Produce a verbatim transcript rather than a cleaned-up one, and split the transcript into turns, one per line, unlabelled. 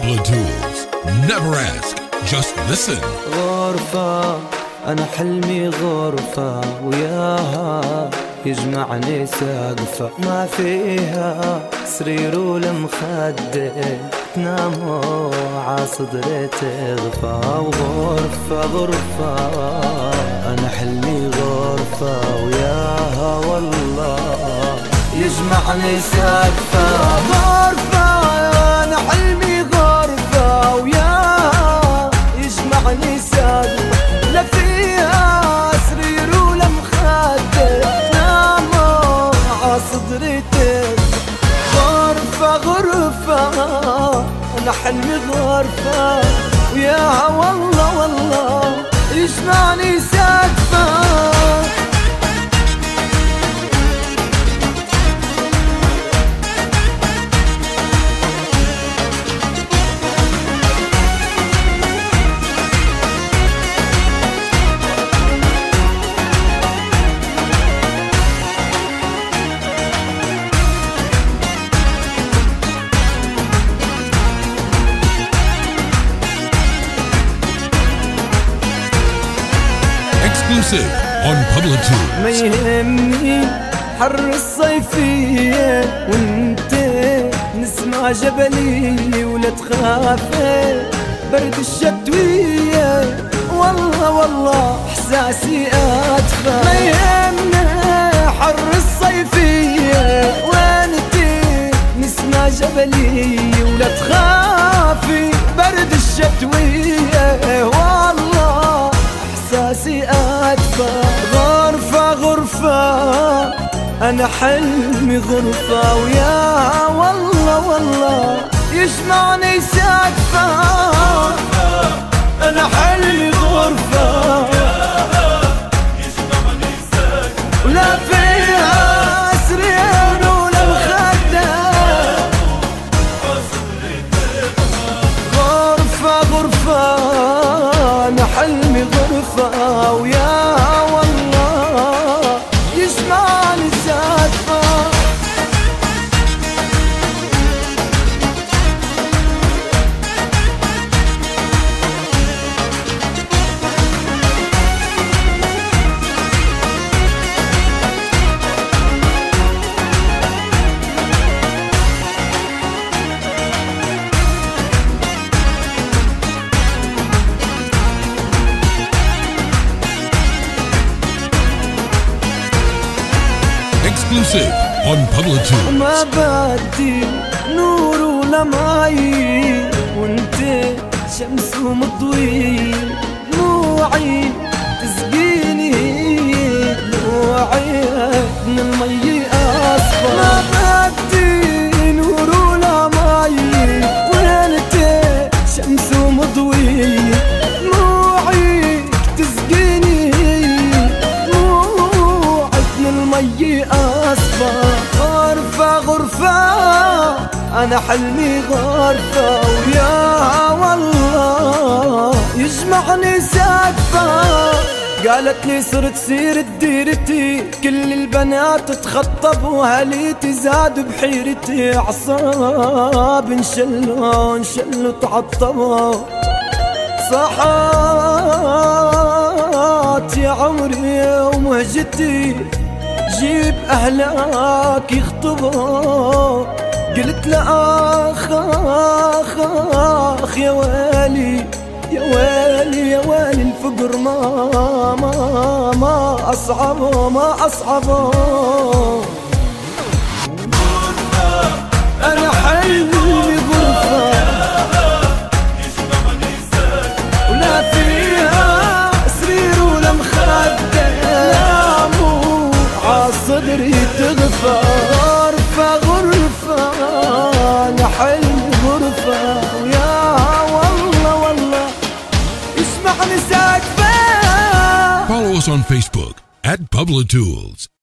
Pablo Tools. Never ask, just listen.
غرفة أنا حلمي غرفة وياها يجمعني سقفة ما فيها سرير ولا مخدة تنام عصدري تغفى. وغرفة غرفة أنا حلمي غرفة وياها والله يجمعني سقفة. غرفة أنا حلمي غرفة وياها يجمعني سقفة لا فيها سرير ولا مخدة تنام عصدري تغفى. غرفة غرفة أنا حلمي غرفة وياها والله والله يجمعني سقفة.
Exclusive on Pablo Tools.
ما يهمني حر الصيفية وانت نسمع جبلية ولا تخافي برد الشتوية والله والله احساسي ادفى. ما يهمني حر الصيفية وانت نسمع جبلية ولا تخافي برد الشتوية والله احساسي ادفى. غرفة غرفة انا حلمي غرفة وياها والله والله يجمعني سقفة. انا حلمي غرفة ولا فيها سرير ولا مخدة. غرفة غرفة أنا حلمي غرفة وياها والله يجمعني سقفة.
Exclusive on Pablo Tools.
ما بدي نور ولا مي وانت شمس ومضوي دموعي تسقيني دموعي من المي اصفى. ما بدي نور ولا مي وانت شمس ومضوي دموعي تسقيني دموعي من المي اصفى. غرفة غرفة أنا حلمي غرفة وياها والله يجمعني سقفة. قالت لي صرت سيرة ديرتي كل البنات تخطب وهليتي زاد بحيرتي عصاب انشلوا انشلوا تعطبوا صحات يا عمري ومهجتي جيب أهلاك يخطبوا. قلت له آخ آخ آخ يا ويلي يا ويلي يا ويلي الفقر ما ما ما أصعبه ما أصعبه. أنا حلمي غرفة ولا فيها سرير ولا مخدة ناموا عالصدري تغفى. غرفة غرفة أنا حلمي غرفة وياها والله والله يسمعني سقفة.
Follow us on Facebook at Pablo Tools.